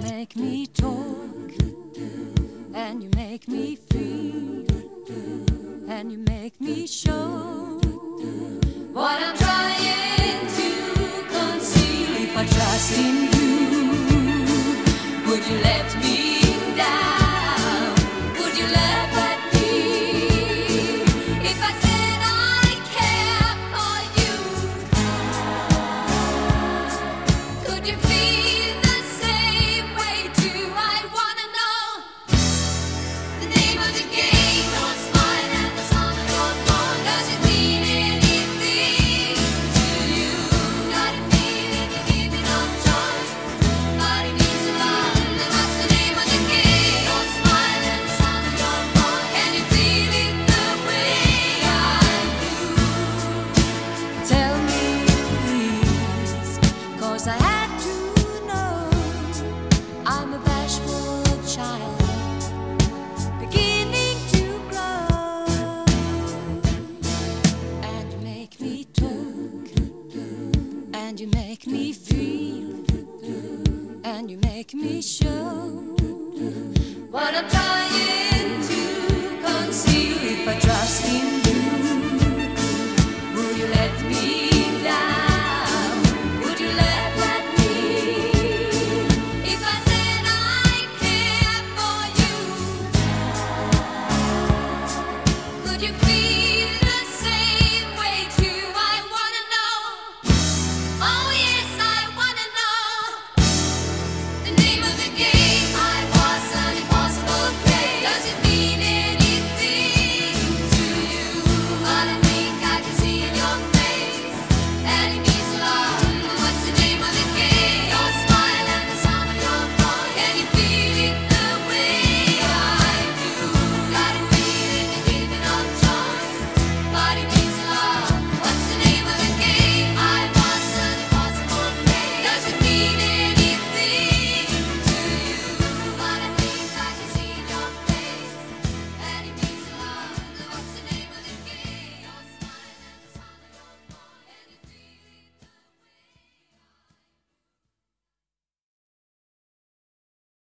make me talk, and you make me feel, and you make me show what I'm trying to conceal. If I trust in you, would you let me down? Would you laugh at me if I said I care for you? Could you feel the same way too? I wanna know the name of the game. Don't smile at the sound of your phone. Does it mean anything to you? Got a feeling you're giving up choice, but it means a lot. Then what's the name of the game? Don't smile at the sound of your phone. Can you feel it the way I do? Tell me please, 'cause I have to know. I'm a bashful child, beginning to grow, and you make me talk, and you make me feel, and you make me show what I'm trying